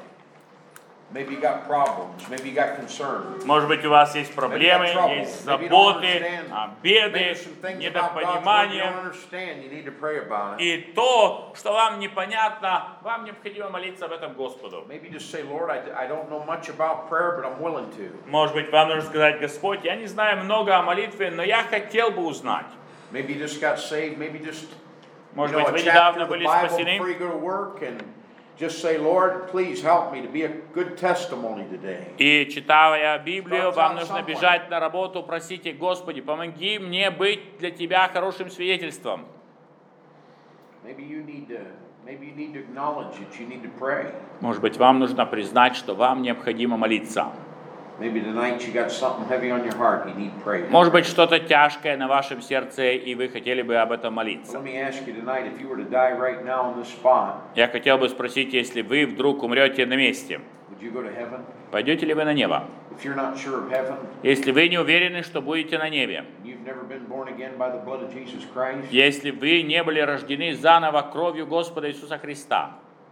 Maybe you got problems. Maybe you got concerns. может быть, у вас есть Maybe you проблемы, got trouble. есть Maybe you don't заботы, understand. а, Maybe беды, there's some things about God's word you недопонимания. don't understand. You need to pray about it. И то, что вам непонятно, вам необходимо молиться об этом Господу. Maybe just say, Lord, I, I don't know much about prayer, but I'm willing to. Может быть, вам нужно сказать: «Господь, я не знаю много о молитве, но я хотел бы узнать». Maybe you just got saved. Maybe just, you Может know, быть, a вы chapter недавно of the были Bible спасены. before you go to work and just say, Lord, please help me to be a good testimony today. И читая Библию, Starts вам out нужно somewhere. бежать на работу, просите: «Господи, помоги мне быть для Тебя хорошим свидетельством». Maybe you need to, maybe you need to acknowledge that you need to pray. Может быть, вам нужно признать, что вам необходимо молиться. Maybe tonight you got something heavy on your heart. You need prayer. Может быть, что-то тяжкое на вашем сердце, и вы хотели бы об этом молиться. Let me ask you tonight, if you were to die right now on this spot, Я хотел бы спросить, если вы вдруг умрете на месте, would you go to heaven? пойдете ли вы на небо? If you're not sure of heaven, Если вы не уверены, что будете на небе, you've never been born again by the blood of Jesus Christ, если вы не были рождены заново кровью Господа Иисуса Христа,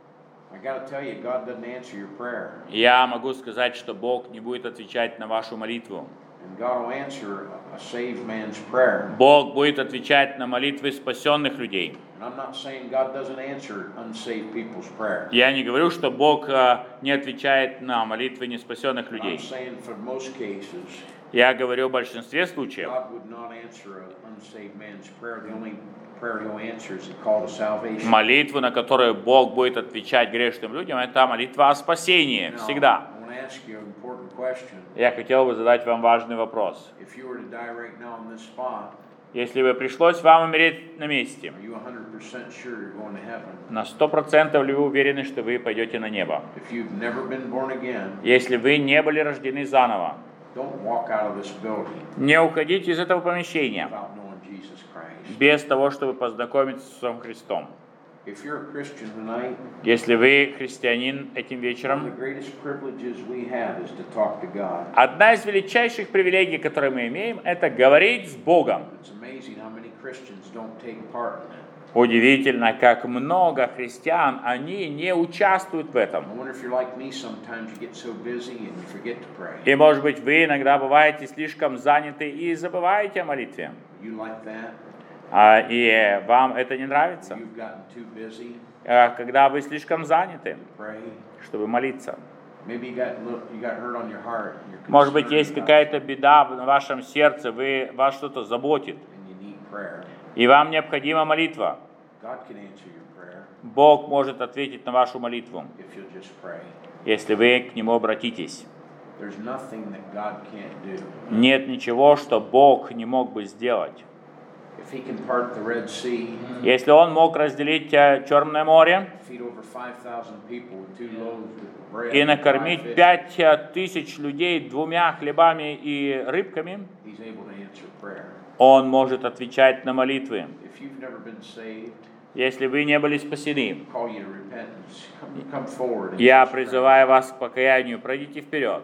I gotta tell you, God doesn't answer your prayer. я могу сказать, что Бог не будет отвечать на вашу молитву. And God will answer a saved man's prayer. Бог будет отвечать на молитвы спасенных людей. And I'm not saying God doesn't answer unsaved people's prayer. Я не говорю, что Бог а, не отвечает на молитвы неспасенных I'm людей. saying for most cases, Я говорю в большинстве случаев. God would not answer an unsaved man's prayer. The only prayer He'll answer is the call to salvation. Молитву, на которую Бог будет отвечать грешным людям, это молитва о спасении. Now, Всегда. I want to ask you an important question. Я хотел бы задать вам важный вопрос. If you were to die right now on this spot, Если бы пришлось вам умереть на месте, are you one hundred percent sure you're going to heaven? на сто процентов ли вы уверены, что вы пойдете на небо? If you've never been born again, Если вы не были рождены заново, don't walk out of this building не уходите из этого помещения without knowing Jesus Christ. без того, чтобы познакомиться с Иисусом Христом. If you're a Christian tonight, Если вы христианин этим one of the вечером, greatest privileges we have is to talk to God. одна из величайших привилегий, которые мы имеем, это говорить с Богом. It's amazing how many Christians don't take part in that. Удивительно, как много христиан, они не участвуют в этом. I wonder if you're like me, sometimes you get so busy and you forget to pray. И, может быть, вы иногда бываете слишком заняты и забываете о молитве. You like that? А, и вам это не нравится, You've gotten too busy А, когда вы слишком заняты, to pray. чтобы молиться. Maybe you got look, you got hurt on your heart. And you're Может быть, concerned есть about какая-то беда в вашем сердце, вы, вас что-то заботит, it, and you need prayer. и вам необходима молитва. God can answer your prayer Бог может ответить на вашу молитву, if you'll just pray. если вы к Нему обратитесь. There's nothing that God can't do. Нет ничего, что Бог не мог бы сделать. If He can part the Red Sea, Если Он мог разделить э, Черное море feed over five thousand people with two loaves of bread и and five накормить fish, пять э, тысяч людей двумя хлебами и рыбками, He's able to answer prayer. Он может отвечать на молитвы. If you've never been saved, Если вы не были спасены, call you to repentance. Come, come forward. And я just pray. призываю вас к покаянию, пройдите вперед,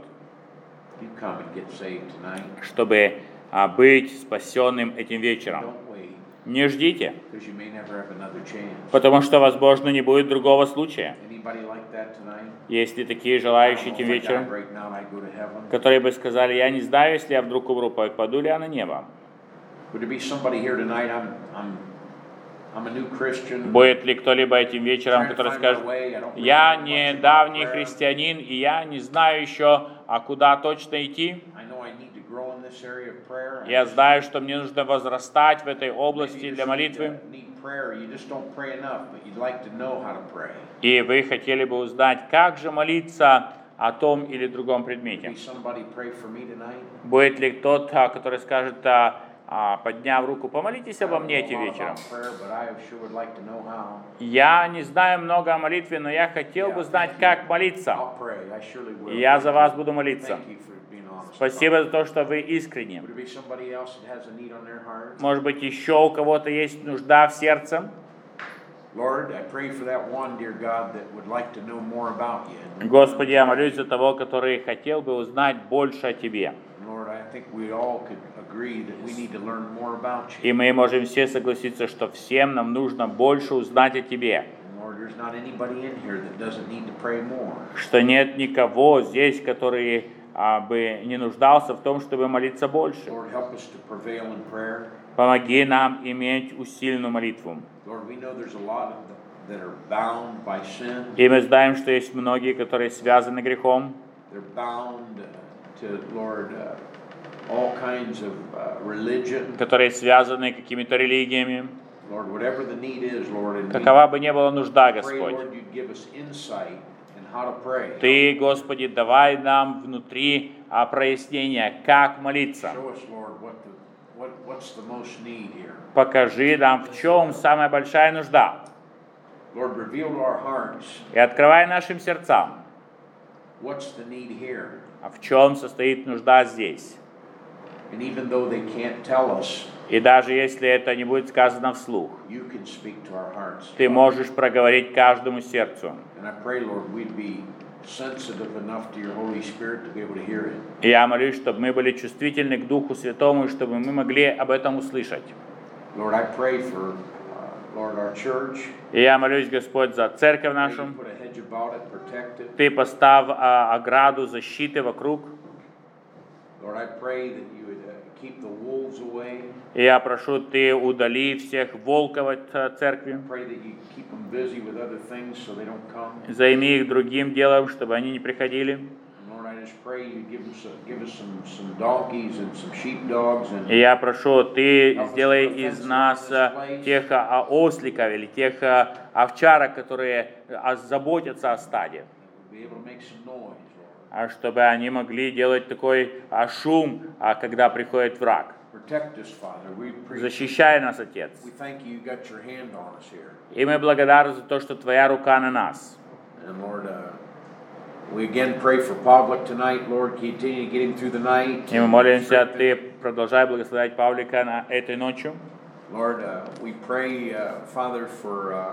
You come and get saved tonight. чтобы а, быть спасенным этим вечером. Don't wait, Не ждите, because you may never have another chance. потому что, возможно, не будет другого случая. Anybody like that tonight? Есть ли такие I don't желающие know этим if I died вечером, right now and I go to heaven. которые бы сказали, я не знаю, если я вдруг умру, попаду ли я на небо? Would there be somebody here tonight? I'm, I'm, I'm a new Christian. Будет ли кто-либо этим вечером, Trying to который find скажет, my way. I don't really я know не much about давний prayer. христианин, и я не знаю еще, а куда точно идти. I know I need to grow in this area of prayer. I Я just- знаю, что мне нужно возрастать в этой maybe области you для just молитвы. need, to- need prayer. You just don't pray enough, but you'd like to know how to pray. И вы хотели бы узнать, как же молиться о том или другом предмете. Be somebody pray for me tonight. Будет ли тот, а, который скажет, а, а, подняв руку, помолитесь I обо don't мне know a этим lot вечером. about prayer, but I sure would like to know how. Я не знаю много о молитве, но я хотел бы знать, как молиться. I'll pray. I surely will. И я за вас буду молиться. Thank you for being honest. Спасибо за то, что вы искренни. Would there be somebody else that has a need on their heart? Может быть, еще у кого-то есть нужда в сердце? Lord, I pray for that one, dear God, that would like to know more about you. Господи, я молюсь за того, который хотел бы узнать больше о Тебе. Lord, I think we all could agree that we need to learn more about you. И мы можем все согласиться, что всем нам нужно больше узнать о Тебе. And Lord, there's not anybody in here that doesn't need to pray more. Что нет никого здесь, который а, бы не нуждался в том, чтобы молиться больше. Lord, help us to prevail in prayer. Помоги нам иметь усиленную молитву. Lord, we know there's a lot of them that are bound by sin. И мы знаем, что есть многие, которые связаны грехом. They're bound uh, to, Lord, uh, all kinds of uh, religion. которые связаны какими-то религиями. Lord, whatever the need is, Lord, and we Какова бы ни была нужда, pray, Господь, Lord, you'd give us insight in how to pray. Ты, Господи, давай нам внутри а, прояснения, как молиться. Show us, Lord, what the, what, what's the most need here. Покажи нам, в чем самая большая нужда. Lord, reveal to our hearts И открывай нашим сердцам what's the need here? А в чем состоит нужда здесь? And even though they can't tell us, И даже если это не будет сказано вслух, you can speak to our hearts. ты можешь проговорить каждому сердцу. And I pray, Lord, we'd be sensitive enough to your Holy Spirit to be able to hear it. И я молюсь, чтобы мы были чувствительны к Духу Святому, и чтобы мы могли об этом услышать. Lord, I pray for, uh, Lord, our church. И я молюсь, Господь, за церковь May you нашу. put a hedge about it, protect it. Ты поставь а, ограду защиты вокруг. Lord, I pray that you would uh, keep the wolves away. И я прошу, Ты удали всех волков от а, церкви. Pray that you keep them busy with other things so they don't come. Займи их другим делом, чтобы они не приходили. And Lord, I just pray you give us, some, give us some, some donkeys and some sheepdogs and И я прошу, Ты сделай из нас а, тех а, осликов или тех а, овчарок, которые а, заботятся о стаде. be able to make some noise, Lord. А чтобы они могли делать такой а, шум, а, когда приходит враг. Protect us, Father. We appreciate. Защищай нас, Отец. We thank you. You got your hand on us here. И мы благодарны за то, что Твоя рука на нас. And Lord, uh, we again pray for Pavlik tonight. Lord, continue to get him through the night. И мы молимся, Ты продолжай благословлять Павлика на этой ночью. Lord, uh, we pray, uh, Father, for uh,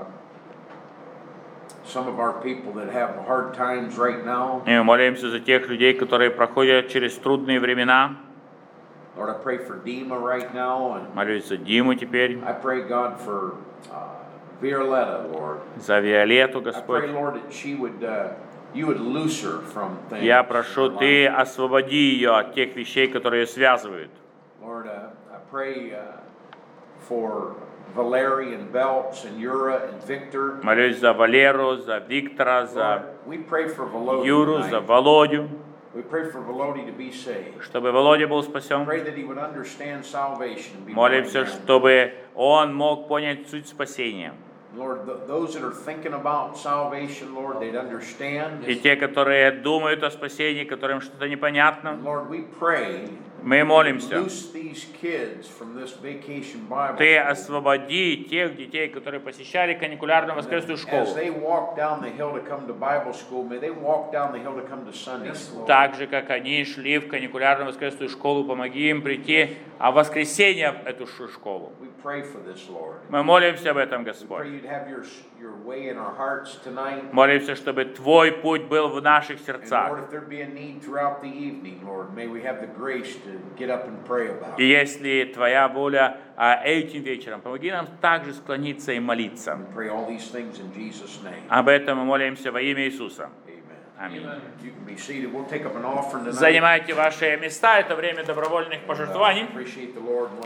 some of our people that have hard times right now. И мы молимся за тех людей, которые проходят через трудные времена. Lord, I pray for Dima right now, and Молюсь за Диму теперь, I pray, God, for uh, Violetta, Lord. за Виолетту, I pray, Господь. Lord, that she would, uh, you would loose her from things. Я in прошу, her Ты life. освободи ее от тех вещей, которые ее связывают. Lord, uh, I pray uh, for Valerie and Belts and Yura and Victor. Молюсь за Валеру, за Виктора, за Lord, we pray for Volody Юру, tonight. за Володю, We pray for Volody to be saved. чтобы Володя был спасен. Pray that he would understand salvation and be Молимся, born again. чтобы он мог понять суть спасения. Lord, th- those that are thinking about salvation, Lord, they'd understand. И те, которые думают о спасении, которым что-то непонятно, Lord, we pray, мы молимся. loose these kids from this vacation Bible Ты school. освободи тех детей, которые посещали каникулярную воскресную As школу. they walk down the hill to come to Bible school, may they walk down the hill to come to Sunday school. Так же, как они шли в каникулярную воскресную школу, помоги им прийти а в воскресенье в эту ш- школу. We pray for this, Lord. Мы молимся об этом, We pray Господь. you'd have your, your way in our hearts tonight. Молимся, чтобы Твой путь был в наших And сердцах. Lord, if there be a need throughout the evening, Lord, may we have the grace to get up and pray about И it. если Твоя воля а, этим вечером, помоги нам также склониться и молиться. We pray all these things in Jesus' name. Об этом мы молимся во имя Иисуса. Amen. Аминь. You can be seated. We'll take up an offering tonight. Занимайте ваши места, это время добровольных пожертвований. Appreciate the Lord.